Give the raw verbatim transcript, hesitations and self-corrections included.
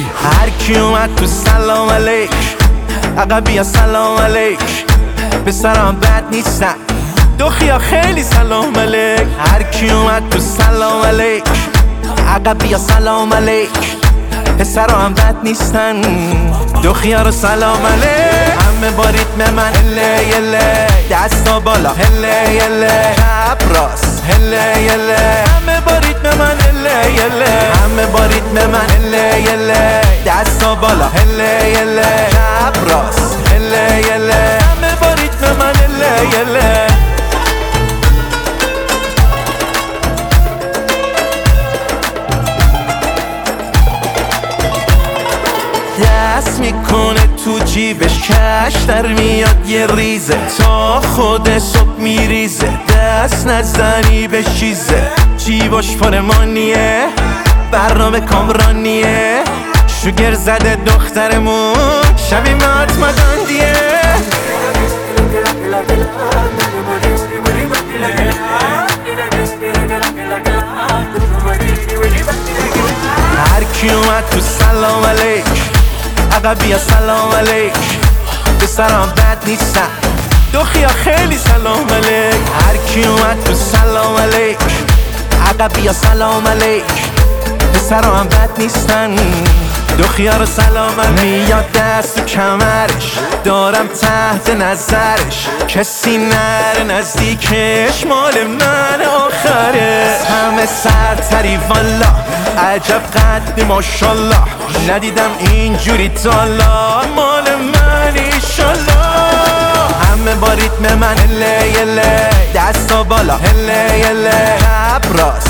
هر کی اومد تو سلام علیک، عقبیا سلام علیک، پسرام بد نیستن دخیا خیلی سلام علیک. هر کی اومد تو سلام علیک، عقبیا سلام علیک، پسرام بد نیستن دخیا رو سلام علیک. همه با ریتم من هله یله، دستا بالا هله یله، چپ راست هله یله. همه با ریتم من هله یله، همه با ریتم من هله یله، دستا بالا هله یله، چپ راست هله یله. همه با ریتم من هله یله. دست میکنه تو جیبش، کش در میاد یه ریزه، تا خود صبح میریزه، دست نزنی به چیزه، جیباش پرمانیه، برنامه کامرانیه، شوگر زده دخترمون شبیه مهاتما گاندیه. هر کی اومد تو سلام علیک، عقبیا سلام علیک، پسرام بد نیستن دخیا خیلی سلام علیک. هر کی اومد تو سلام علیک، عقبیا سلام علیک، پسرام بد نیستن دخیا رو سلام علیک. میاد دست تو کمرش، دارم تحت نظرش، کسی نره نزدیکش، مال من آخره. همه سرتری والا، عجب قد ماشالله، ندیدم اینجوری تالا، مال من ایشالله. همه با ریتم من هله یله، دستا بالا هله یله، چپ راست